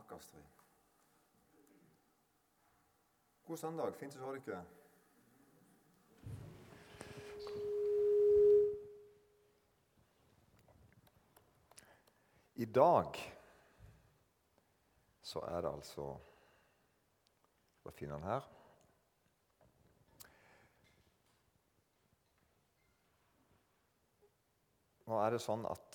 Takk, Astrid. God søndag. Fint å se dere. I dag så er det altså Skal finne den her. Nå er det sånn at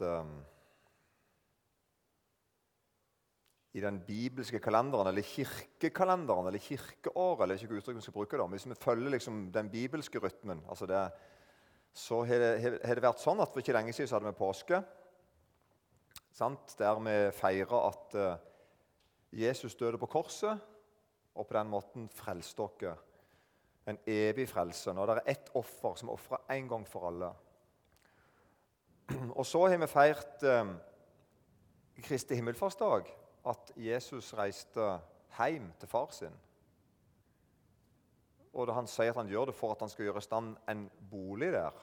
i den bibelske kalenderen, eller kirkekalenderen, eller kirkeåret, eller ikke hvilket uttrykk vi skal bruke da, hvis vi følger liksom den bibelske rytmen, altså så har det vært sånn at for ikke lenge siden så hadde vi påske, sant? Der vi feirer at Jesus døde på korset, og på den måten frelste dere en evig frelse. Når det er ett offer som er offret en gang for alle. Og så har vi feirt Kristi himmelfartsdag, at Jesus reiste hjem til far sin. Og da han sier at han gjør det for at han skal gjøre i stand en bolig der.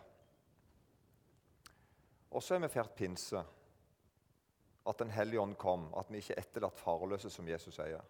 Og så har vi feirt pinse, at den hellige ånd kom, at vi ikke er etterlatt farløse, som Jesus sier.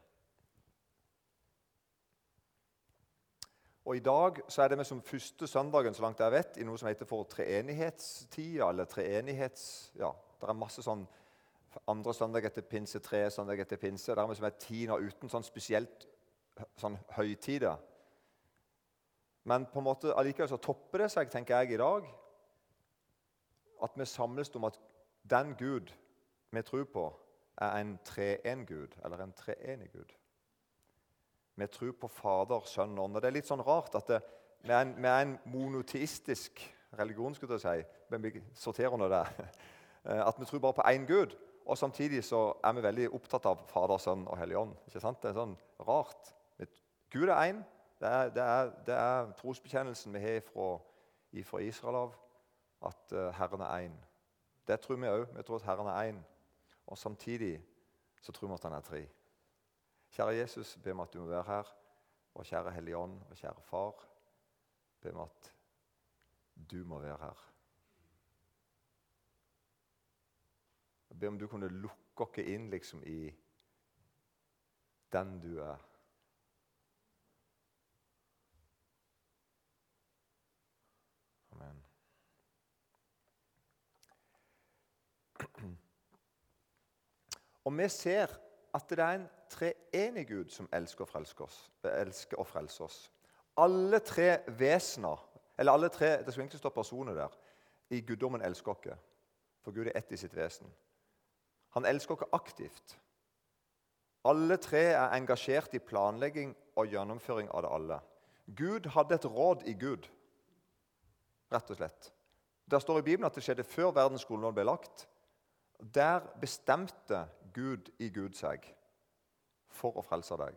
Og i dag så er det vi som første søndagen, så langt jeg vet, i noe som heter for treenighetstida, eller ja, det er masse sånn andre søndag etter pinse, tre søndag etter pinse, dermed som er tiden uten sånn spesielt sånn høytider. Men på en måte allikevel så topper det seg, tenker jeg i dag, at vi samles om at den Gud vi tror på er en treen Gud, eller en treenig Gud. Vi tror på Fader, Sønn og Ånd. Og det er litt sånn rart at vi er en monoteistisk religion, skulle jeg si, men vi sorterer under det. At vi tror bare på en Gud, og samtidig så er vi veldig opptatt av Fader, Sønn og Hellig Ånd. Ikke sant? Det er sånn rart. Gud er en. Det er trosbekjennelsen vi har fra Israel av, at Herren er en. Det tror vi også. Vi tror at Herren er en. Og samtidig så tror vi at han er tre. Kjære Jesus, be meg at du må være her. Og kjære Hellige Ånd og kjære Far, be meg at du må være her. Jeg ber om du kunne lukke oss inn liksom i den du er. Amen. Og vi ser at det er en treenig Gud som elsker å frelse oss. Alle tre vesener, eller alle tre, det skal egentlig stå personer der, i guddommen elsker dere. For Gud er ett i sitt vesen. Han elsker dere aktivt. Alle tre er engasjert i planlegging og gjennomføring av det alle. Gud hadde et råd i Gud, rett og slett. Der står i Bibelen at det skjedde før verdens grunnlov ble lagt. Der bestemte Gud i Gud seg for å frelse deg.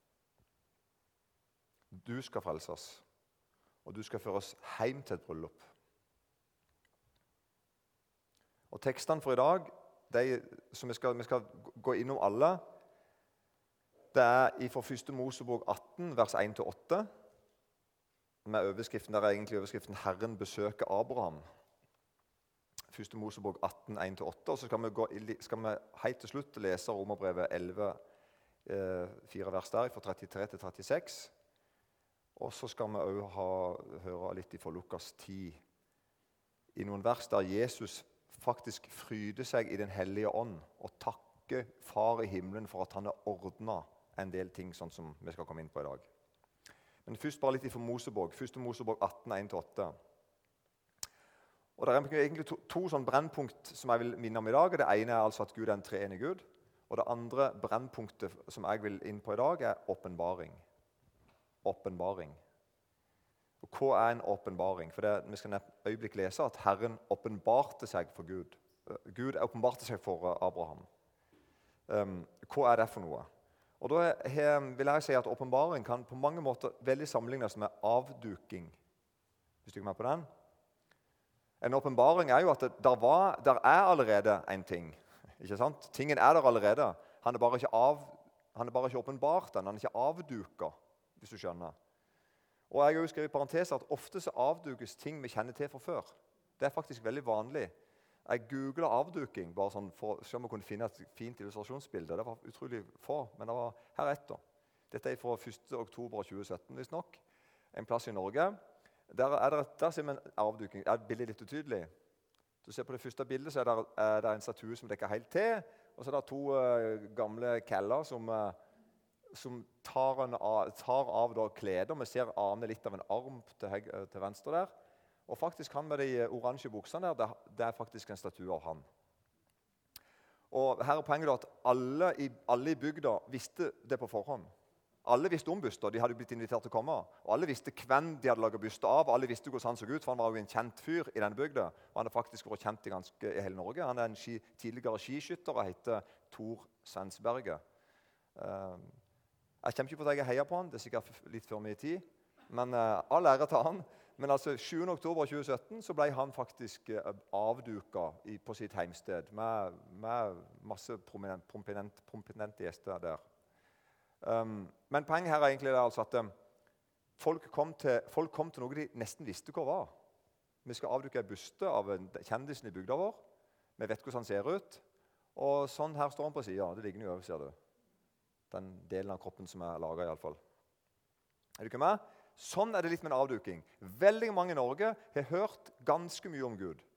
Du skal frelses, og du skal føres hjem til et bryllup. Og tekstene for i dag, som vi skal gå innom alle, det er fra 1. Mosebok 18, vers 1-8, med overskriften, der er egentlig overskriften «Herren besøker Abraham». 1. Mosebok 18, 1-8, og så skal vi helt til slutt lese Romerbrevet 11, 4 vers der, fra 33-36. Og så skal vi også høre litt fra Lukas 10, i noen vers der Jesus faktisk fryder seg i den hellige ånd, og takker Far i himmelen for at han har ordnet en del ting, sånn som vi skal komme inn på i dag. Men først bare litt fra Mosebok, 1. Mosebok 18, 1-8. Og det er egentlig to sånne brennpunkt som jeg vil minne om i dag. Det ene er altså at Gud er en treenig Gud. Og det andre brennpunktet som jeg vil inn på i dag er åpenbaring. Åpenbaring. Og hva er en åpenbaring? For vi skal et øyeblikk lese at Herren åpenbarte seg for Gud. Gud åpenbarte seg for Abraham. Hva er det for noe? Og da vil jeg si at åpenbaring kan på mange måter veldig sammenlignes med avduking. Hvis du er med på den? En åpenbaring er jo at der er allerede en ting. Ikke sant? Tingen er der allerede. Han er bare ikke åpenbart den. Han er ikke avduket, hvis du skjønner. Og jeg har jo skrevet i parenteser at ofte så avdukes ting vi kjenner til fra før. Det er faktisk veldig vanlig. Jeg googlet avduking, bare sånn for å se om jeg kunne finne et fint illustrasjonsbilde. Det var utrolig få, men det var her ett da. Dette er fra 1. oktober 2017, hvis nok. En plass i Norge. Der ser vi en avduking. Er bildet litt utydelig? Du ser på det første bildet, så er det en statue som dekker helt til, og så er det 2 gamle keller som tar av da kleder. Vi ser armene litt av en arm til venstre der. Og faktisk han med de oransje buksene der, det er faktisk en statue av han. Og her er poenget da at alle i bygda visste det på forhånd. Alle visste om Buster, de hadde blitt invitert til å komme. Og alle visste hvem de hadde laget Buster av, og alle visste hvordan han så ut, for han var jo en kjent fyr i denne bygda. Og han har faktisk vært kjent i hele Norge. Han er en tidligere skiskytter og heter Tor Svensberget. Jeg kommer ikke på at jeg heier på han, det er sikkert litt før min tid. Men all ære til han. Men altså 7. oktober 2017 så ble han faktisk avduket på sitt heimsted med masse prominente gjester der. Men poenget her er egentlig altså at folk kom til noe de nesten visste hva var. Vi skal avduke en buste av en kjendisen i bygda vår. Vi vet hvordan han ser ut. Og sånn her står han på siden. Det ligger jo over, ser du. Den delen av kroppen som er laget i alle fall. Er du ikke med? Sånn er det litt med en avduking. Veldig mange i Norge har hørt ganske mye om Gud.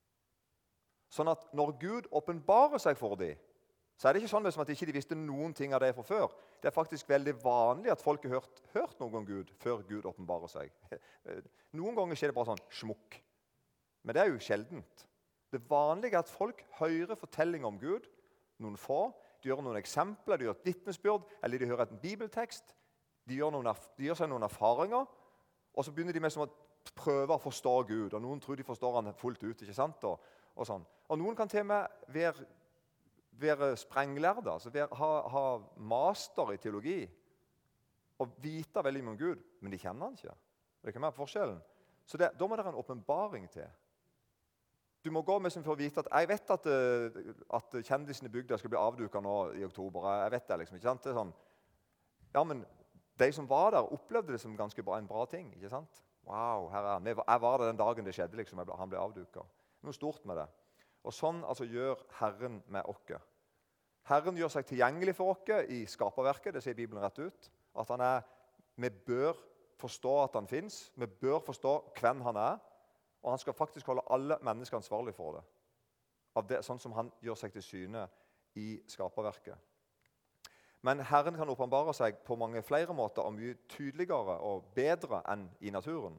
Sånn at når Gud åpenbarer seg for dem, så er det ikke sånn som at de ikke visste noen ting av det fra før. Det er faktisk veldig vanlig at folk har hørt noe om Gud før Gud åpenbarer seg. Noen ganger skjer det bare sånn smukk. Men det er jo sjeldent. Det vanlige er at folk hører fortelling om Gud, noen få, de gjør noen eksempler, de gjør et vitnesbyrd, eller de hører en bibeltekst. De gjør seg noen erfaringer, og så begynner de med som å prøve å forstå Gud. Og noen tror de forstår han fullt ut, ikke sant? Og sånn. Og noen kan til og med være sprenglærde, altså ha master i teologi, og vite veldig mye om Gud, men de kjenner han ikke. Det er ikke mer forskjellen. Så da må det en åpenbaring til. Du må gå med som for å vite at jeg vet at kjendisen i bygda skal bli avduket nå i oktober. Jeg vet det liksom, ikke sant? Det er sånn, ja, men de som var der opplevde det som en bra ting, ikke sant? Wow, her er han. Jeg var der den dagen det skjedde, liksom. Han ble avduket. Noe stort med det. Og sånn altså gjør Herren med oss. Herren gjør seg tilgjengelig for oss i skaperverket, det sier Bibelen rett ut. At vi bør forstå at han finnes, vi bør forstå hvem han er, og han skal faktisk holde alle mennesker ansvarlig for det. Sånn som han gjør seg til syne i skaperverket. Men Herren kan åpenbare seg på mange flere måter og mye tydeligere og bedre enn i naturen.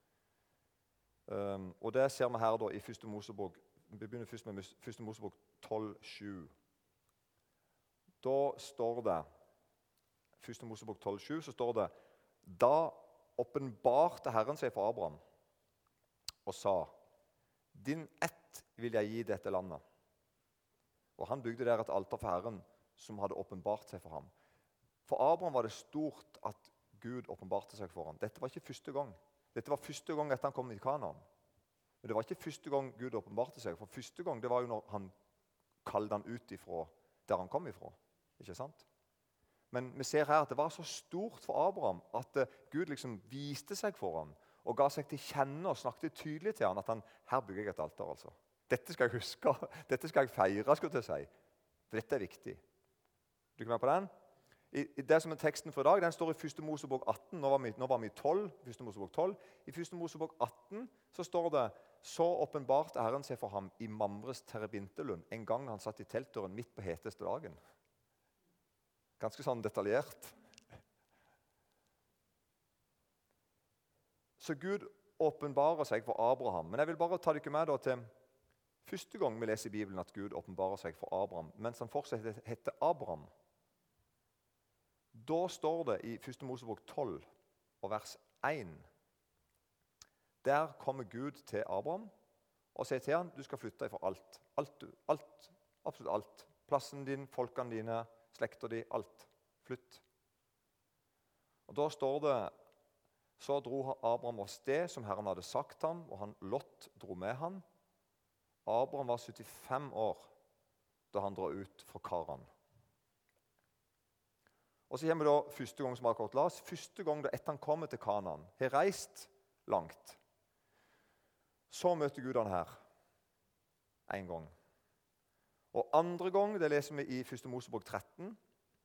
Og det ser vi her da i 1. Mosebok. Vi begynner først med 1. Mosebok 12,7. Da står det, 1. Mosebok 12,7, så står det, da åpenbarte Herren seg for Abraham og sa, din ett vil jeg gi dette landet. Og han bygde der et alter for Herren, som hadde åpenbart seg for ham. For Abraham var det stort at Gud åpenbarte seg for ham. Dette var ikke første gang. Dette var første gang etter han kom i Kanaan. Men det var ikke første gang Gud åpenbarte seg. For første gang det var jo når han kalte han ut ifra der han kom ifra. Ikke sant? Men vi ser her at det var så stort for Abraham at Gud liksom viste seg for ham og ga seg til kjenne og snakket tydelig til ham at her bygger jeg et alter altså. Dette skal jeg huske, dette skal jeg feire, skulle jeg si. For dette er viktig. Du kan være på den? Det som er teksten for i dag, den står i 1. Mosebok 18. Nå var vi i 12, 1. Mosebok 12. I 1. Mosebok 18 så står det, så åpenbarte Herren seg for ham i Mamres terebintelund, en gang han satt i teltdøren midt på heteste dagen. Ganske sånn detaljert. Så Gud åpenbarer seg for Abraham. Men jeg vil bare ta dere med da til første gang vi leser i Bibelen at Gud åpenbarer seg for Abraham, mens han fortsatt heter Abraham. Da står det i 1. Mosebok 12 og vers 1. Der kommer Gud til Abraham og sier til han, du skal flytte fra alt. Alt, absolutt alt. Plassen din, folkene dine, slekter de, alt. Flytt. Og da står det, så dro Abraham av sted som Herren hadde sagt ham, og Lot dro med han. Abraham var 75 år da han drar ut fra Karan. Og så kommer vi da første gang som akkurat las, første gang da etter han kommer til Kanaan, har reist langt. Så møter Gud han her. en gang. Og andre gang, det leser vi i 1. Mosebok 13.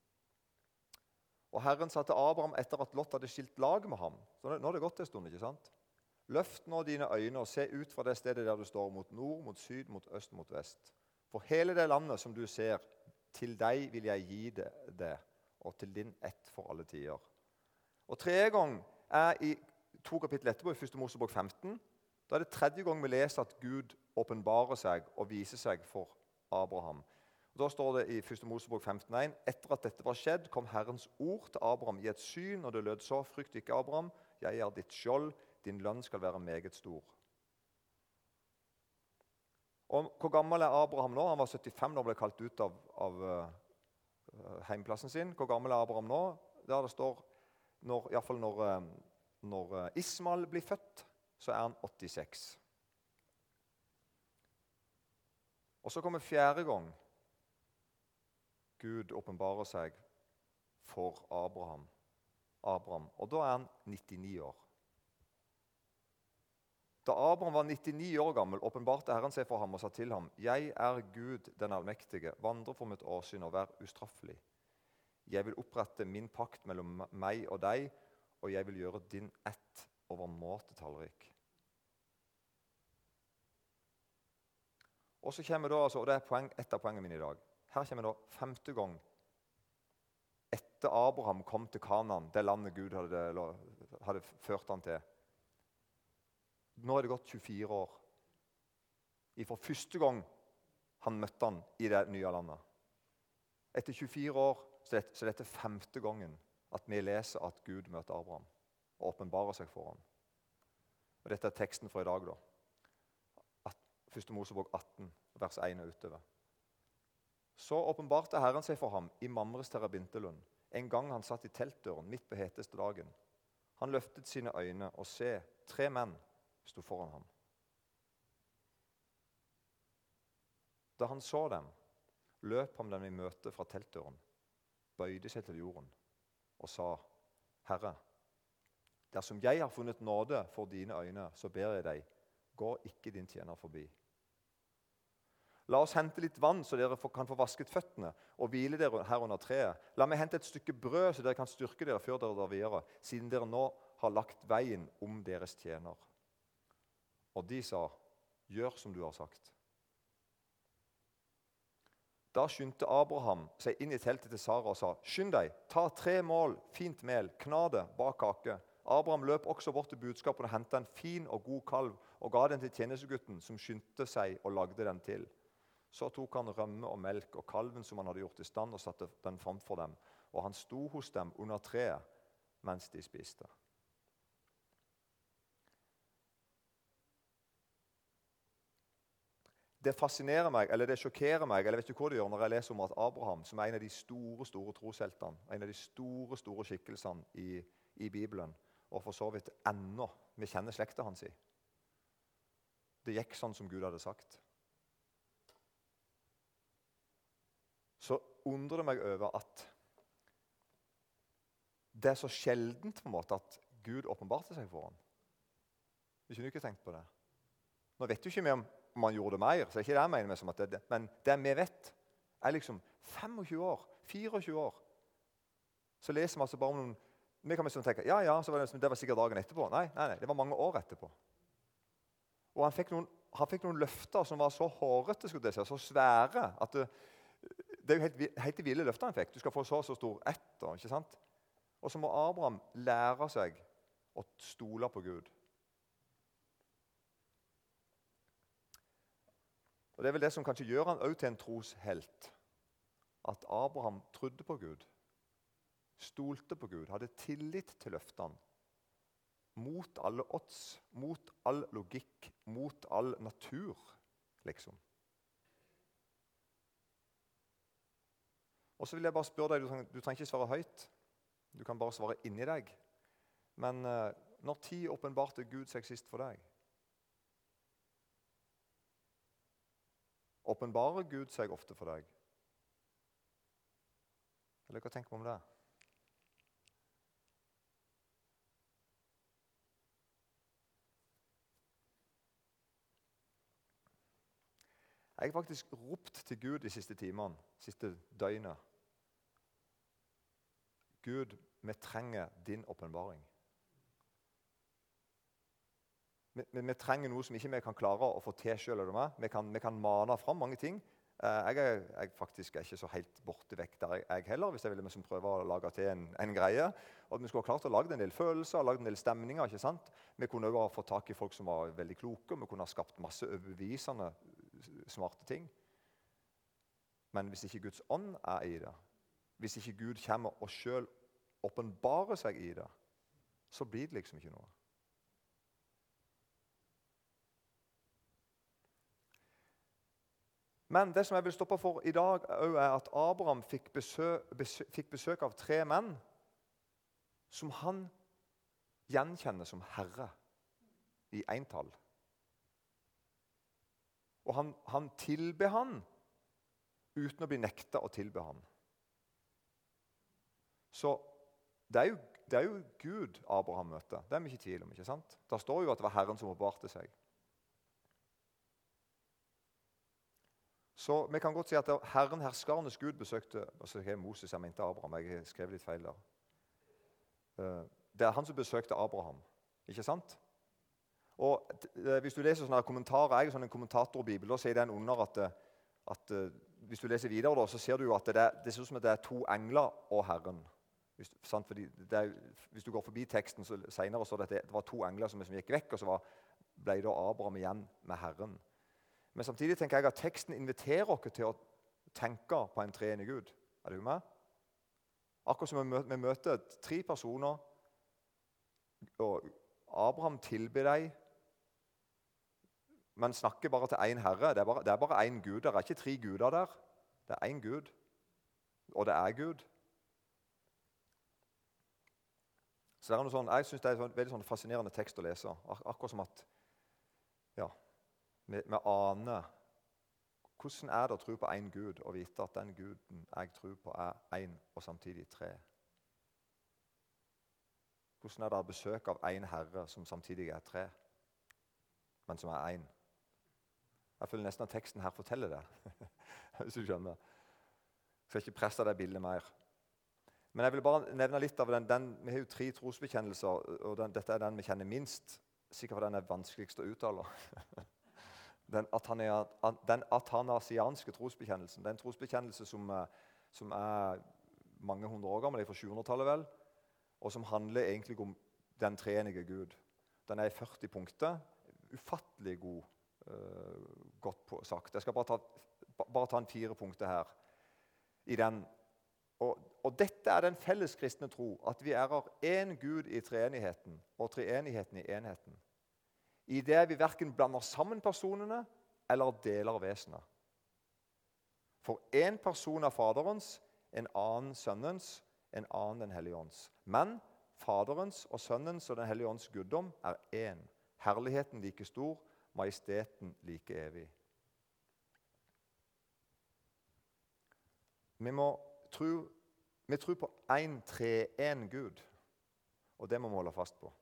Og Herren sa til Abraham etter at Lot hadde skilt lag med ham. Så nå har det gått en stund, ikke sant? Løft nå dine øyne og se ut fra det stedet der du står, mot nord, mot syd, mot øst, mot vest. For hele det landet som du ser, til deg vil jeg gi det, og til din ett for alle tider. Og tredje gang er i 2 kapittel etterpå, i 1. Mosebok 15. Da er det tredje gang vi leser at Gud åpenbarer seg og viser seg for Abraham. Da står det i 1. Mosebok 15,1: Etter at dette var skjedd, kom Herrens ord til Abraham i et syn, og det lød så: Frykt ikke, Abraham, jeg er ditt skjold, din lønn skal være meget stor. Og hvor gammel er Abraham nå? Han var 75 da han ble kalt ut av heimplassen sin. Hvor gammel er Abraham nå? Der det står, i hvert fall når Ismael blir født, så er han 86. Og så kommer fjerde gang Gud åpenbarer seg for Abraham. Og da er han 99 år. Da Abraham var 99 år gammel, åpenbarte Herren seg for ham og sa til ham: Jeg er Gud den allmektige, vandre for mitt åsyn og vær ustraffelig. Jeg vil opprette min pakt mellom meg og deg, og jeg vil gjøre din ett overmåte tallrik. Og så kommer da, og det er et av poengene mine i dag. Her kommer da 5. gang etter Abraham kom til Kanaan, det landet Gud hadde ført han til. Nå er det gått 24 år. Fra første gang han møtte han i det nye landet. Etter 24 år så er dette 5. gangen at vi leser at Gud møter Abraham og åpenbarer seg for ham. Og dette er teksten for i dag da. 1. Mosebok 18, vers 1 og utover. Så åpenbarte Herren seg for ham i Mamres terabintelund, en gang han satt i teltdøren midt på heteste dagen. Han løftet sine øyne, og se, 3 menn sto foran ham. Da han så dem, løp han dem i møte fra teltdøren, bøyde seg til jorden og sa: Herre, dersom jeg har funnet nåde for dine øyne, så ber jeg deg, gå ikke din tjener forbi. La oss hente litt vann, så dere kan få vasket føttene og hvile dere her under treet. La meg hente et stykke brød, så dere kan styrke dere før dere drar videre, siden dere nå har lagt veien om deres tjener. Og de sa: Gjør som du har sagt. Da skyndte Abraham seg inn i teltet til Sara og sa: Skynd deg, ta 3 mål fint mel, kna det bak kake. Abraham løp også bort til budskapen og hentet en fin og god kalv og ga den til tjenestegutten, som skyndte seg og lagde den til. Så tok han rømme og melk og kalven som han hadde gjort i stand, og satte den framfor dem. Og han sto hos dem under treet mens de spiste. Det fascinerer meg, eller det sjokkerer meg, eller vet du hva det gjør når jeg leser om at Abraham, som er en av de store trosheltene, en av de store skikkelsene i Bibelen, og for så vidt ennå, vi kjenner slekta hans i. Det gikk sånn som Gud hadde sagt. Så undrer det meg over at det er så sjeldent på en måte at Gud åpenbarte seg for ham. Vi kunne ikke tenkt på det. Nå vet jo ikke vi om han gjorde det mer, så det er ikke det jeg mener med som at det, men det vi vet er liksom 25 år, 24 år. Så leser vi altså bare om noen, vi kan liksom tenke, ja, så var det var sikkert dagen etterpå. Nei, det var mange år etterpå. Og han fikk noen løfter som var så hårete, skulle jeg si, så svære, at det er jo helt ville løfter han fikk. Du skal få så stor ett, ikke sant? Og så må Abraham lære seg å stole på Gud. Og det er vel det som kanskje gjør han også til en troshelt. At Abraham trodde på Gud, stolte på Gud, hadde tillit til løftene. Mot alle odds, mot all logikk, mot all natur, liksom. Og så vil jeg bare spørre deg, du trenger ikke svare høyt. Du kan bare svare inni deg. Men når tid åpenbarte Gud seg sist for deg? Åpenbarer Gud seg ofte for deg? Eller hva tenker du om det? Jeg har faktisk ropt til Gud de siste timene, siste døgnet. Gud, vi trenger din åpenbaring. Vi trenger noe som ikke vi kan klare å få til selv. Vi kan mane fram mange ting. Jeg faktisk er ikke så helt borte vekk der jeg heller, hvis jeg ville liksom prøve å lage til en greie. Og vi skulle ha klart å lage en del følelser, lage en del stemninger, ikke sant? Vi kunne også ha fått tak i folk som var veldig kloke, og vi kunne ha skapt masse overbevisende smarte ting. Men hvis ikke Guds ånd er i det, hvis ikke Gud kommer og selv åpenbarer seg i det, så blir det liksom ikke noe. Men det som jeg vil stoppe for i dag, er at Abraham fikk besøk av 3 menn som han gjenkjenner som herre i entall. Og han tilber han uten å bli nektet å tilbe han. Så det er jo Gud Abraham møter. Det er vi ikke i tvil om, ikke sant? Det står jo at det var Herren som åpenbarte seg. Så vi kan godt si at Herren, herskernes Gud, besøkte Moses, jeg mente Abraham, jeg skrev litt feil der. Det er han som besøkte Abraham, ikke sant? Og hvis du leser sånne kommentarer, jeg er sånn en kommentator i Bibelen, da sier den under at hvis du leser videre, da, så ser du jo at det ser ut som at det er 2 engler og Herren. Fordi hvis du går forbi teksten, så senere så det var 2 engler som gikk vekk, og så ble da Abraham igjen med Herren. Men samtidig tenker jeg at teksten inviterer oss til å tenke på en treenig Gud. Er du med? Akkurat som vi møter 3 personer, og Abraham tilber dem, men snakker bare til en herre. Det er bare en Gud. Det er ikke 3 guder der. Det er en Gud, og det er Gud. Så det er noe sånn, jeg synes det er en veldig sånn fascinerende tekst å lese. Akkurat som at vi aner hvordan er det å tro på en Gud og vite at den Guden jeg tror på er en og samtidig 3. Hvordan er det å besøke av en herre som samtidig er 3, men som er 1? Jeg føler nesten at teksten her forteller det, hvis du skjønner. Jeg skal ikke presse det bildet mer. Men jeg vil bare nevne litt av den. Vi har jo 3 trosbekjennelser, og dette er den vi kjenner minst. Sikkert for den er vanskeligst å uttale. Den atanasianske trosbekjennelsen. Det er en trosbekjennelse som er mange hundre år gammel, fra 700-tallet vel, og som handler egentlig om den treenige Gud. Den er i 40 punkter. Ufattelig godt sagt. Jeg skal bare ta en 4 punkter her i den. Og dette er den felles kristne tro, at vi ærer en Gud i treenigheten, og treenigheten i enheten. I det vi hverken blander sammen personene eller deler vesenet. For en person er Faderens, en annen Sønnens, en annen den Hellige Ånds. Men Faderens og Sønnens og den Hellige Ånds guddom er én. Herligheten like stor, majesteten like evig. Vi tror på en treen Gud, og det må vi holde fast på.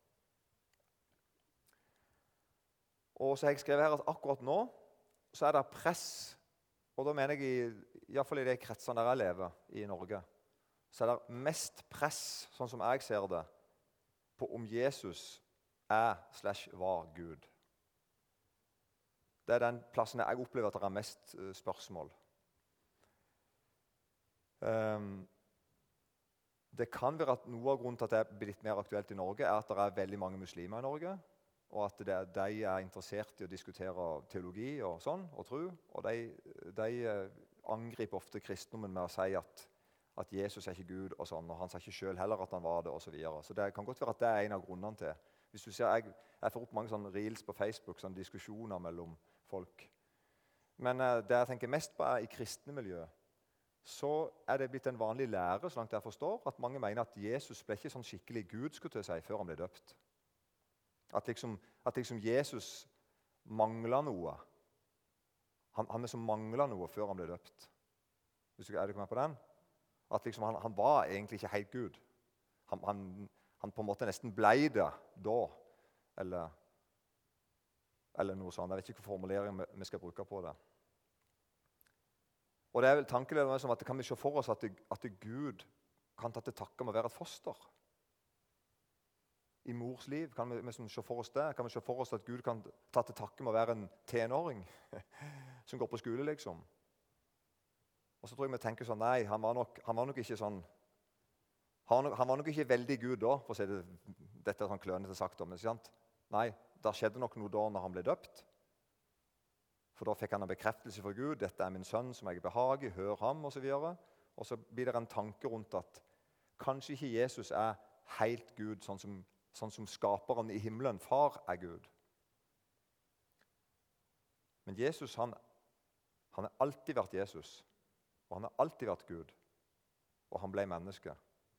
Og så har jeg skrevet her at akkurat nå så er det press, og da mener jeg i hvert fall i de kretsene der jeg lever i Norge, så er det mest press, sånn som jeg ser det, på om Jesus er/var Gud. Det er den plassen jeg opplever at det er mest spørsmål. Det kan være at noe av grunnen til at det er blitt mer aktuelt i Norge, er at det er veldig mange muslimer i Norge, og at de er interessert i å diskutere teologi og sånn, og tro, og de angriper ofte kristendommen med å si at Jesus er ikke Gud, og sånn, og han sa ikke selv heller at han var det, og så videre. Så det kan godt være at det er en av grunnene til. Hvis du ser, jeg får opp mange sånne reels på Facebook, sånne diskusjoner mellom folk. Men det jeg tenker mest på er i kristne miljø, så er det blitt en vanlig lære, så langt jeg forstår, at mange mener at Jesus ble ikke sånn skikkelig Gud, skulle jeg si, før han ble døpt. At liksom Jesus mangler noe. Han liksom mangler noe før han ble døpt. Er du kommet på den? At liksom han var egentlig ikke helt Gud. Han på en måte nesten ble det da. Eller noe sånt. Jeg vet ikke hvilken formulering vi skal bruke på det. Og det er vel tankeledende som at kan vi se for oss at Gud kan ta til takke med å være et foster. I mors liv kan vi se for oss det. Kan vi se for oss at Gud kan ta til takke med å være en tenåring som går på skole, liksom. Og så tror jeg vi tenker sånn, nei, han var nok ikke sånn, han var nok ikke veldig Gud da, for å si det, dette er sånn klønete sagt om, ikke sant? Nei, der skjedde nok noe da når han ble døpt. For da fikk han en bekreftelse fra Gud. Dette er min sønn som jeg behager, hør ham, og så videre. Og så blir det en tanke rundt at kanskje ikke Jesus er helt Gud, sånn som skaperen i himmelen. Far er Gud. Men Jesus, han har alltid vært Jesus. Og han har alltid vært Gud. Og han ble menneske.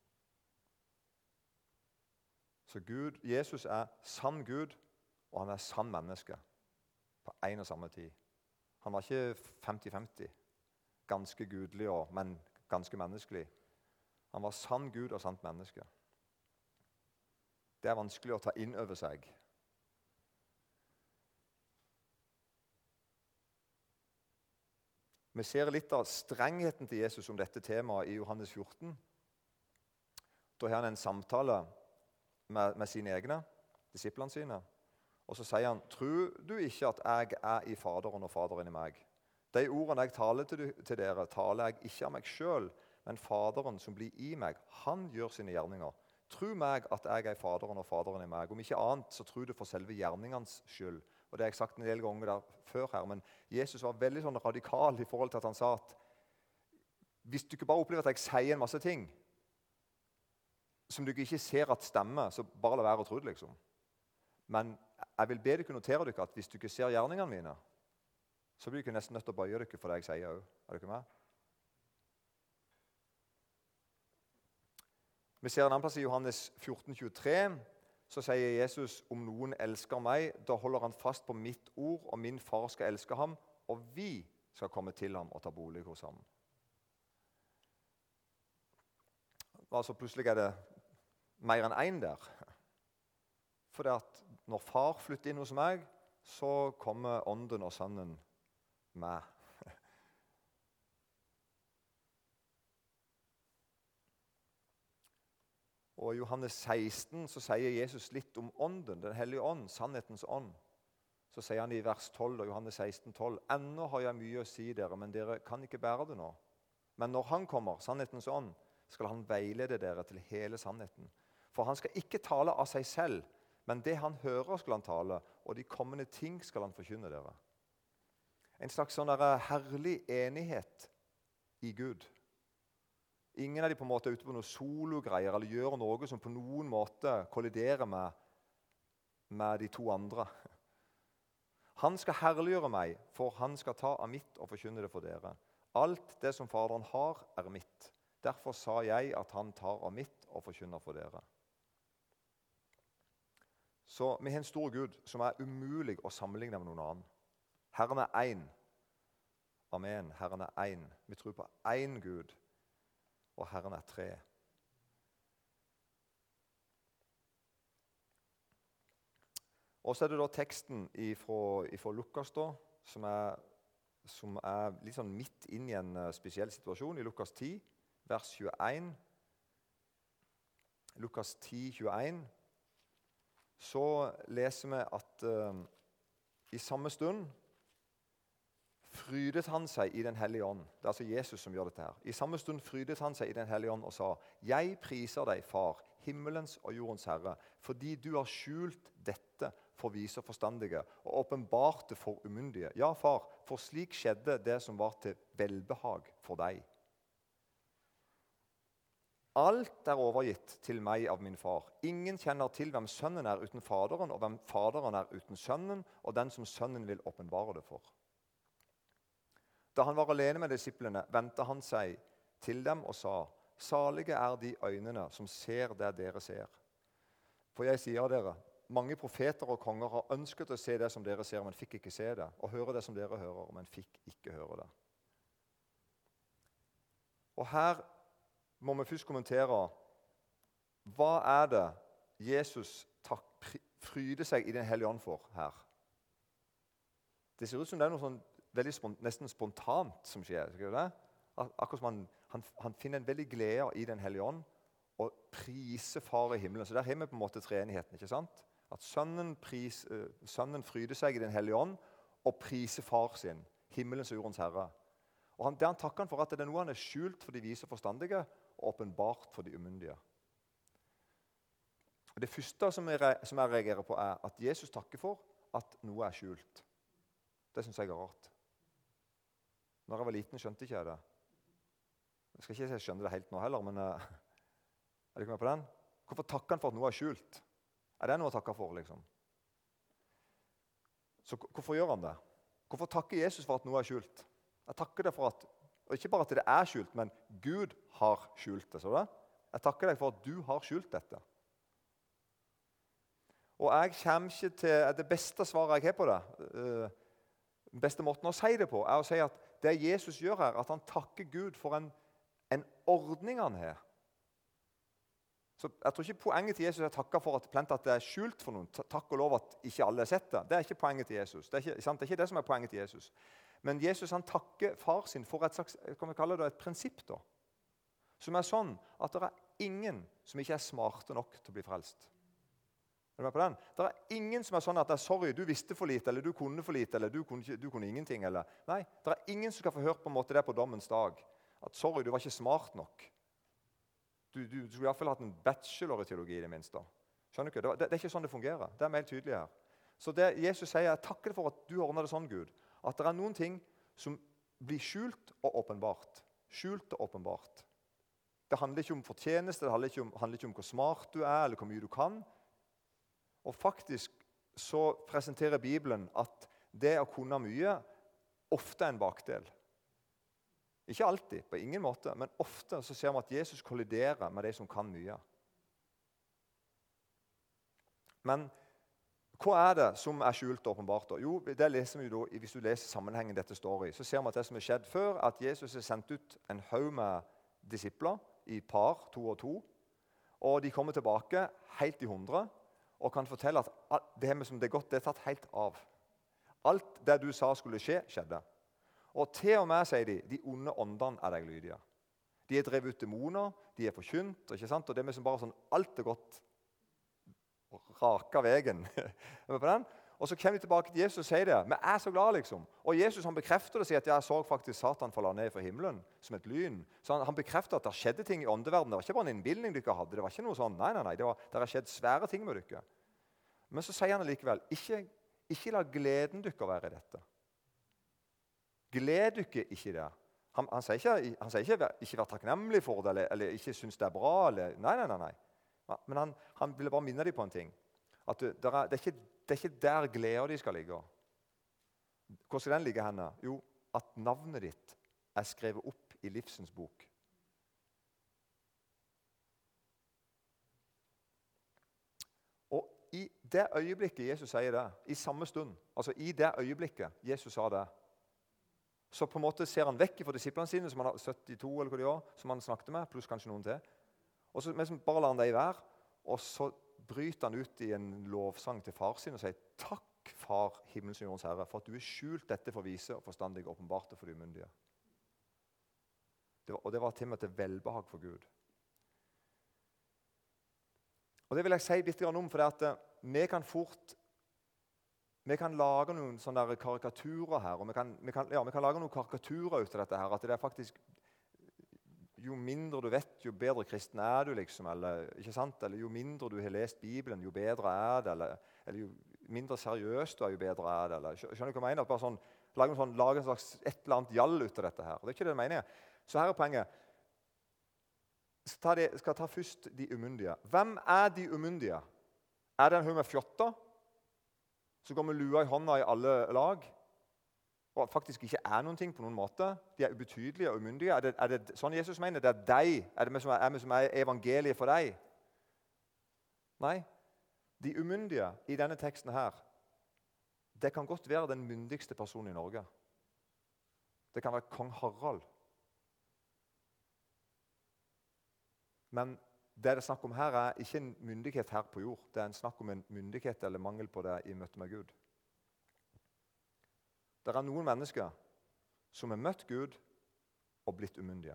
Så Jesus er sann Gud, og han er sann menneske. På en og samme tid. Han var ikke 50-50. Ganske gudelig, men ganske menneskelig. Han var sann Gud og sant menneske. Det er vanskelig å ta inn over seg. Vi ser litt av strengheten til Jesus om dette temaet i Johannes 14. Da har han en samtale med sine egne, disiplene sine. Og så sier han, tror du ikke at jeg er i Faderen og Faderen i meg? De ordene jeg taler til dere, taler jeg ikke av meg selv, men Faderen som blir i meg, han gjør sine gjerninger. Tro meg at jeg er i Faderen og Faderen i meg. Om ikke annet, så tro det for selve gjerningens skyld. Og det har jeg sagt en del ganger der før her, men Jesus var veldig sånn radikal i forhold til at han sa at hvis du ikke bare opplever at jeg sier en masse ting, som du ikke ser at stemmer, så bare la være å tro det, liksom. Men jeg vil be dere notere dere at hvis du ikke ser gjerningene mine, så blir dere nesten nødt til å bøye dere for det jeg sier også. Er dere med? Vi ser en annen plass i Johannes 14,23, så sier Jesus, om noen elsker meg, da holder han fast på mitt ord, og min far skal elske ham, og vi skal komme til ham og ta bolig hos ham. Altså plutselig er det mer enn en der. For det at når far flytter inn hos meg, så kommer ånden og sønnen med. Og i Johannes 16 så sier Jesus litt om ånden, den hellige ånd, sannhetens ånd. Så sier han i vers 12, og Johannes 16, 12, «Ennå har jeg mye å si dere, men dere kan ikke bære det nå. Men når han kommer, sannhetens ånd, skal han veilede dere til hele sannheten. For han skal ikke tale av seg selv, men det han hører skal han tale, og de kommende ting skal han forkynne dere.» En slags sånn herlig enighet i Gud. Ingen av de på en måte er ute på noen sologreier, eller gjør noe som på noen måte kolliderer med de to andre. Han skal herliggjøre meg, for han skal ta av mitt og forkynne det for dere. Alt det som Faderen har, er mitt. Derfor sa jeg at han tar av mitt og forkynner for dere. Så vi har en stor Gud som er umulig å sammenligne med noen annen. Herren er én. Amen. Herren er én. Vi tror på én Gud, og Herren er tre. Og så er det da teksten fra Lukas da, som er litt sånn midt inn i en spesiell situasjon i Lukas 10, vers 21. Lukas 10, 21. Så leser vi at i samme stund frydet han seg i den hellige ånd. Det er altså Jesus som gjør dette her. I samme stund frydet han seg i den hellige ånd og sa, «Jeg priser deg, far, himmelens og jordens herre, fordi du har skjult dette for vise og forstandige, og åpenbart det for umyndige. Ja, far, for slik skjedde det som var til velbehag for deg. Alt er overgitt til meg av min far. Ingen kjenner til hvem sønnen er uten faderen, og hvem faderen er uten sønnen, og den som sønnen vil åpenbare det for.» Da han var alene med disiplene, vendte han seg til dem og sa, «Salige er de øynene som ser det dere ser. For jeg sier dere, mange profeter og konger har ønsket å se det som dere ser, men fikk ikke se det, og høre det som dere hører, men fikk ikke høre det.» Og her må vi først kommentere, hva er det Jesus fryder seg i den hellige ånd for her? Det ser ut som det er noe sånn veldig nesten spontant som skjer. Skal det? Akkurat som han finner en veldig glede i Den hellige ånd og priser far i himmelen. Så der har vi på en måte treenigheten, ikke sant? At sønnen fryder seg i Den hellige ånd og priser far sin, himmelens og jordens herre. Og det han takker han for at det er noe han er skjult for de vise og forstandige og åpenbart for de umyndige. Og det første som jeg reagerer på er at Jesus takker for at noe er skjult. Det synes jeg er rart. Når jeg var liten skjønte ikke jeg det. Jeg skal ikke si jeg skjønner det helt nå heller, men er du ikke med på den? Hvorfor takker han for at noe er skjult? Er det noe å takke for, liksom? Så hvorfor gjør han det? Hvorfor takker Jesus for at noe er skjult? Jeg takker deg for at, og ikke bare at det er skjult, men Gud har skjult det, så det? Jeg takker deg for at du har skjult dette. Og jeg kommer ikke til det beste svaret jeg har på det. Den beste måten å si det på er å si at det Jesus gjør her, at han takker Gud for en ordning han har. Så jeg tror ikke poenget til Jesus er å takke for at det er skjult for noen. Takk og lov at ikke alle har sett det. Det er ikke poenget til Jesus. Det er ikke det som er poenget til Jesus. Men Jesus han takker far sin for et slags, kan vi kalle det et prinsipp da, som er sånn at det er ingen som ikke er smarte nok til å bli frelst. Er du med på den? Det er ingen som er sånn at sorry, du visste for lite, eller du kunne for lite, eller du kunne ingenting. Eller. Nei, det er ingen som skal få hørt på en måte det på dommens dag. At sorry, du var ikke smart nok. Du skulle i hvert fall hatt en bachelor i teologi i det minste. Skjønner du ikke? Det er ikke sånn det fungerer. Det er mer tydelig her. Så det Jesus sier, jeg takker for at du ordner det sånn, Gud. At det er noen ting som blir skjult og åpenbart. Skjult og åpenbart. Det handler ikke om fortjeneste, det handler ikke om hvor smart du er, eller hvor mye du kan. Og faktisk så presenterer Bibelen at det å kunne mye ofte er en bakdel. Ikke alltid, på ingen måte, men ofte så ser vi at Jesus kolliderer med de som kan mye. Men hva er det som er skjult og åpenbart? Jo, det leser vi jo da, hvis du leser sammenhengen dette står i, så ser vi at det som er skjedd før, at Jesus har sendt ut en haug med disipler i par, 2 og 2, og de kommer tilbake helt i 100, og kan fortelle at det som det er godt, det er tatt helt av. Alt det du sa skulle skje, skjedde. Og til og med, sier de onde åndene er deg lydige. De er drevet ut demoner, de er forkynt, ikke sant? Og det er som bare sånn, alt er godt raka veien. Og så kommer vi tilbake til Jesus og sier det. Vi er så glad, liksom. Og Jesus han bekrefter det og sier at jeg så faktisk Satan falle ned fra himmelen som et lyn. Så han bekrefter at det skjedde ting i åndeverdenen. Det var ikke bare en innbildning dere hadde. Det var ikke noe sånn, nei. Det har skjedd svære ting med dere. Men så sier han likevel, ikke la gleden dere være i dette. Gled dere ikke det. Han sier ikke vær takknemlig for det, eller ikke synes det er bra. Eller, nei. Men han ville bare minne dem på en ting. At det er ikke der gleden de skal ligge. Hvor skal den ligge henne? Jo, at navnet ditt er skrevet opp i livsens bok. Og i det øyeblikket Jesus sier det, i samme stund, altså i det øyeblikket Jesus sa det, så på en måte ser han vekk fra disiplene sine, som han har 72 eller hva de var, som han snakket med, pluss kanskje noen til. Og så bare lar han det i vær, og så bryter han ut i en lovsang til far sin og sier, takk far, himmels og jordens herre, for at du har skjult dette for vise og forstandige og åpenbarte for de umyndige. Og det var til og med til velbehag for Gud. Og det vil jeg si litt om, for det at vi kan lage noen sånne karikaturer her, og vi kan lage noen karikaturer ut av dette her, at det er faktisk, jo mindre du vet, jo bedre kristen er du, liksom, eller, ikke sant? Eller jo mindre du har lest Bibelen, jo bedre er det, eller jo mindre seriøst du er, jo bedre er det, eller, skjønner du hva jeg mener? At bare sånn, lage en slags et eller annet gjall ut av dette her, og det er ikke det jeg mener. Så her er poenget. Skal ta først de umyndige. Hvem er de umyndige? Er det en haug med fjotter? Så går med lua i hånda i alle lag, og faktisk ikke er noen ting på noen måte. De er ubetydelige og umyndige. Er det sånn Jesus mener? Det er deg. Er det vi som er evangeliet for deg? Nei. De umyndige i denne teksten her, det kan godt være den myndigste personen i Norge. Det kan være kong Harald. Men det snakk om her er ikke en myndighet her på jord. Det er en snakk om en myndighet eller mangel på det i møte med Gud. Det er noen mennesker som har møtt Gud og blitt umyndige.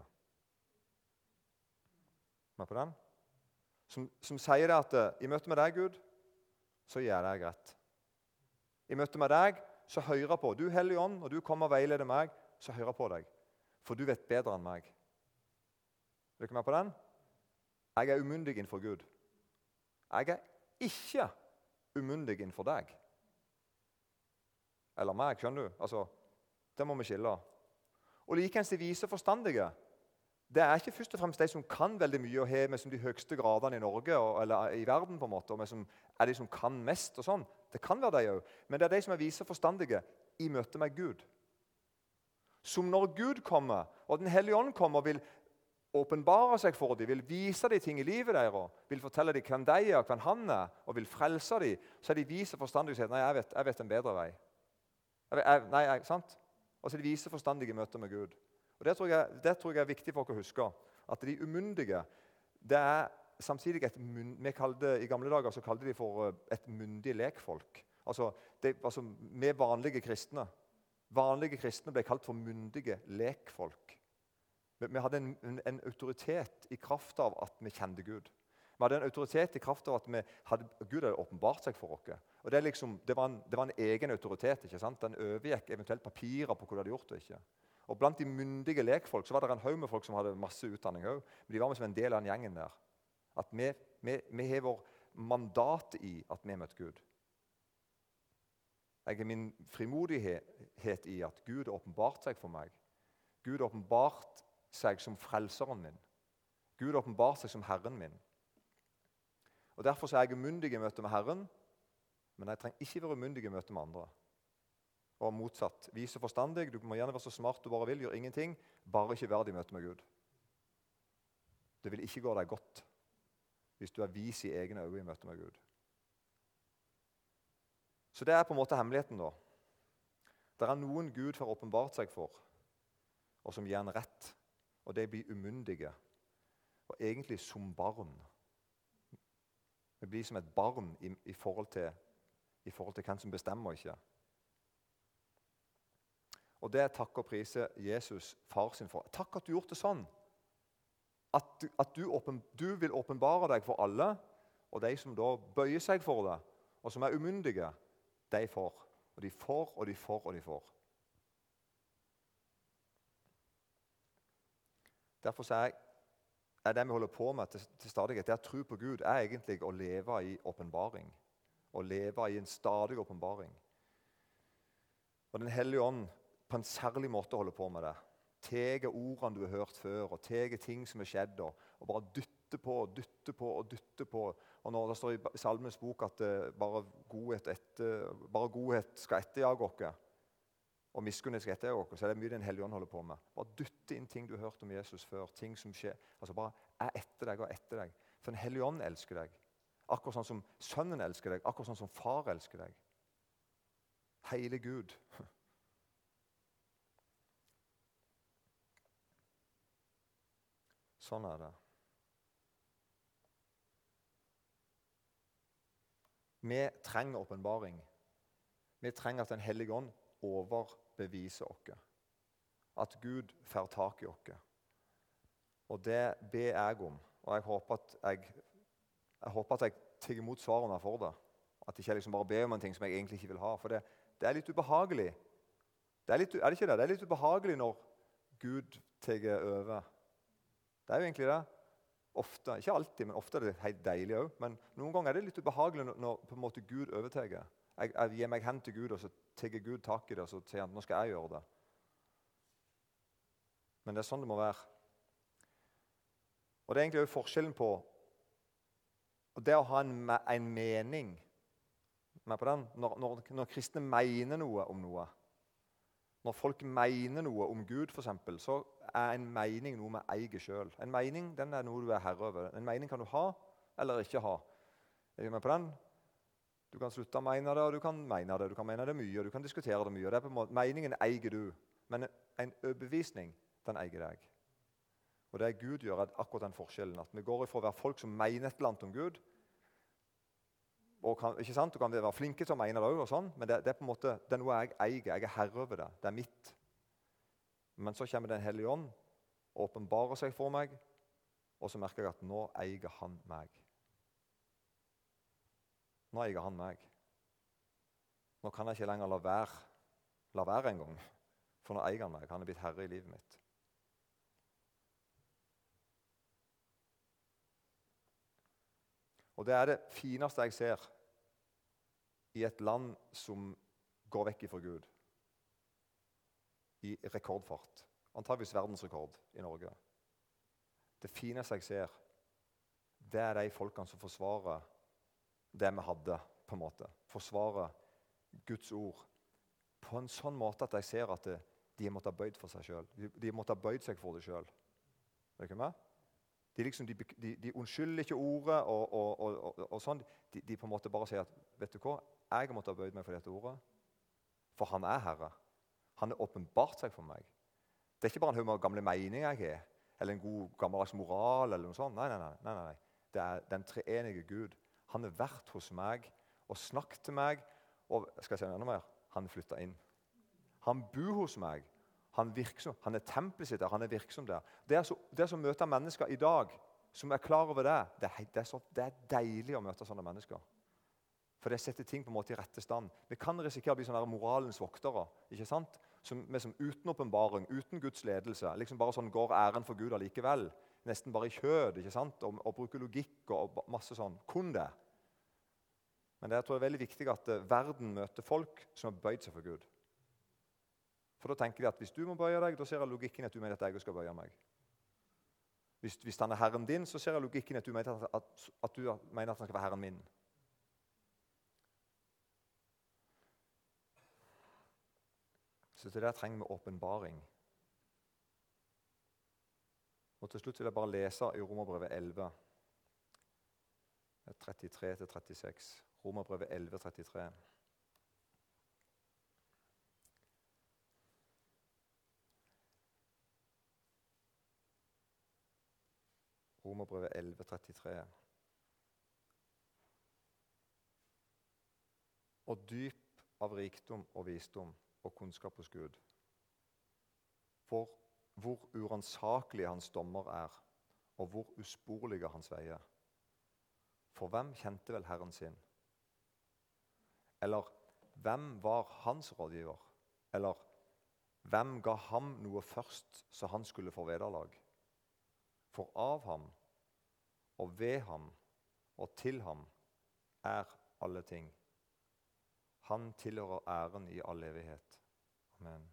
Med på den? Som sier det at i møte med deg, Gud, så gjør jeg deg rett. I møte med deg, så hører jeg på. Du, Hellige Ånd, når du kommer og veileder meg, så hører jeg på deg. For du vet bedre enn meg. Er dere med på den? Jeg er umyndig innenfor Gud. Jeg er ikke umyndig innenfor deg. Eller meg, skjønner du? Altså, det må vi skille. Og likeens de vise forstandige, det er ikke først og fremst de som kan veldig mye og har med som de høyeste gradene i Norge eller i verden på en måte, og med som er de som kan mest og sånn. Det kan være de også, men det er de som er vise forstandige i møte med Gud. Som når Gud kommer, og Den hellige ånd kommer og vil åpenbare seg for dem, vil vise dem ting i livet deres, vil fortelle dem hvem de er, hvem han er, og vil frelse dem, så er de vise forstandige og sier, nei, jeg vet en bedre vei. Sant? Og så er de vise forstandige i møte med Gud. Og det tror jeg er viktig for dere å huske. At de umyndige, det er samtidig I gamle dager så kalte de for et myndig lekfolk. Altså vi vanlige kristne. Vanlige kristne ble kalt for myndige lekfolk. Vi hadde en autoritet i kraft av at vi kjente Gud. Vi hadde en autoritet i kraft av at Gud hadde åpenbart seg for oss. Og det var en egen autoritet. Ikke sant? Den overgikk eventuelt papirer på hva de hadde gjort og ikke. Og blant de myndige lekfolk så var det en haug med folk som hadde masse utdanning også. Men de var med som en del av den gjengen der. At vi har vår mandat i at vi møtte Gud. Jeg har min frimodighet i at Gud har åpenbart seg for meg. Gud har åpenbart seg som frelseren min. Gud har åpenbart seg som Herren min. Og derfor så er jeg umyndig i møte med Herren, men jeg trenger ikke være umyndig i møte med andre. Og motsatt. Vise forstandig, du må gjerne være så smart du bare vil, gjør ingenting, bare ikke verd i møte med Gud. Det vil ikke gå deg godt hvis du er vis i egne øyne i møte med Gud. Så det er på en måte hemmeligheten da. Det er noen Gud har åpenbart seg for, og som gir en rett, og de blir umyndige, og egentlig som barn. Vi blir som et barn i forhold til hvem som bestemmer ikke. Og det takk og prise Jesus, far sin for. Takk at du gjorde det sånn. At du vil åpenbare deg for alle, og de som da bøyer seg for det, og som er umyndige, de får. Og de får, og de får, og de får. Derfor er det vi holder på med til stadighet, det at tro på Gud er egentlig å leve i åpenbaring. Å leve i en stadig åpenbaring. Og Den hellige ånd på en særlig måte holder på med det. Tege ordene du har hørt før, og tege ting som har skjedd, og bare dytte på, og dytte på, og dytte på. Og når det står i Salmens bok at bare godhet skal etterjage oss, og miskunnhet skal etterjage oss, så er det mye Den hellige ånd holder på med. Bare dytte inn ting du har hørt om Jesus før, ting som skjer. Altså bare etter deg og etter deg. For Den hellige ånd elsker deg. Akkurat sånn som sønnen elsker deg, akkurat sånn som far elsker deg. Hele Gud. Sånn er det. Vi trenger åpenbaring. Vi trenger at Den hellige ånd overbeviser oss. At Gud får tak i oss. Og det ber jeg om. Og jeg håper at jeg tar imot svarene for det. At jeg ikke liksom bare ber om en ting som jeg egentlig ikke vil ha. For det er litt ubehagelig. Er det ikke det? Det er litt ubehagelig når Gud tar over. Det er jo egentlig det. Ofte, ikke alltid, men ofte er det helt deilig også. Men noen ganger er det litt ubehagelig når på en måte Gud overtar. Jeg gir meg hen til Gud, og så tar Gud tak i det, og så sier han, nå skal jeg gjøre det. Men det er sånn det må være. Og det er egentlig også forskjellen på det å ha en mening med på den, når kristne mener noe om noe. Når folk mener noe om Gud, for eksempel, så er en mening noe vi eier selv. En mening, den er noe du er herre over. En mening kan du ha, eller ikke ha. Er du med på den? Du kan slutte å mene det, og du kan mene det. Du kan mene det mye, og du kan diskutere det mye. Det er på en måte, meningen eier du, men en overbevisning, den eier deg. Og det Gud gjør, er akkurat den forskjellen. At vi går ifra å være folk som mener et eller annet om Gud, og ikke sant? Du kan være flinke som mener det også, og sånn, men det er på en måte, det er noe jeg eier. Jeg er herre over det. Det er mitt. Men så kommer Den hellige ånd, åpenbarer seg for meg, og så merker jeg at nå eier han meg. Nå eier han meg. Nå kan jeg ikke lenger la være en gang, for nå eier han meg. Han er blitt herre i livet mitt. Og det er det fineste jeg ser i et land som går vekk ifra Gud. I rekordfart. Antageligvis verdensrekord i Norge. Det fineste jeg ser, det er de folkene som forsvarer det vi hadde, på en måte. Forsvarer Guds ord på en sånn måte at jeg ser at de måtte ha bøyd for seg selv. De måtte ha bøyd seg for det selv. Er det ikke med? De unnskylder ikke ordet og sånn. De på en måte bare sier at, vet du hva, jeg måtte ha bøyd meg for dette ordet. For han er herre. Han har åpenbart seg for meg. Det er ikke bare en haug med gamle meninger jeg har, eller en god gammeldags moral, eller noe sånt. Nei. Det er den treenige Gud. Han har vært hos meg og snakket til meg, og skal jeg si enda mer, han flyttet inn. Han bor hos meg. Han er tempelet sitt der, han er virksom der. Det er så møte mennesker i dag som er klar over det. Det er deilig å møte sånne mennesker. For det setter ting på en måte i rette stand. Vi kan risikere å bli sånne moralens voktere, ikke sant? Som uten åpenbaring, uten Guds ledelse, liksom bare sånn går æren for Gud allikevel. Nesten bare i kjød, ikke sant? Og bruker logikk og masse sånn. Kun det. Men jeg tror det er veldig viktig at verden møter folk som har bøyd seg for Gud. For da tenker de at hvis du må bøye deg, da ser jeg logikken at du mener at jeg skal bøye meg. Hvis han er herren din, så ser jeg logikken at du mener at du mener at han skal være herren min. Så til det trenger vi åpenbaring. Og til slutt vil jeg bare lese i Romerbrevet 11, 33-36. Romerbrevet 11, 33. Romerbrevet 11, 33. Og dyp av rikdom og visdom og kunnskap hos Gud. For hvor uransakelige hans dommer er, og hvor usporlige hans veier. For hvem kjente vel Herren sin? Eller hvem var hans rådgiver? Eller hvem ga ham noe først, så han skulle få vederlag? For av ham, og ved ham, og til ham, er alle ting. Han tilhører æren i all evighet. Amen.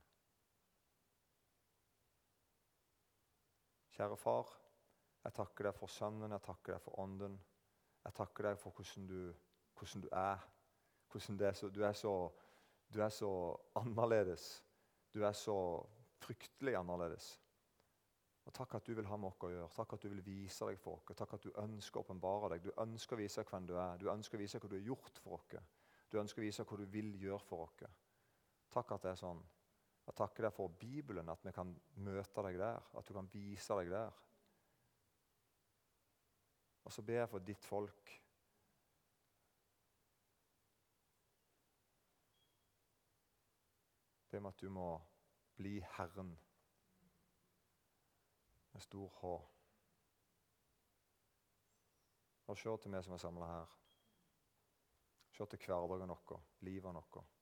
Kjære far, jeg takker deg for sønnen, jeg takker deg for ånden. Jeg takker deg for hvordan du er. Hvordan du er så annerledes. Du er så fryktelig annerledes. Og takk at du vil ha med oss å gjøre. Takk at du vil vise deg for oss. Takk at du ønsker å åpenbare deg. Du ønsker å vise hvem du er. Du ønsker å vise hva du har gjort for oss. Du ønsker å vise hva du vil gjøre for oss. Takk at det er sånn. Jeg takker deg for Bibelen, at vi kan møte deg der. At du kan vise deg der. Og så ber jeg for ditt folk. Det med at du må bli Herren. Med stor H. Og se til meg som er samlet her. Se til hverdagen vår, livet vårt.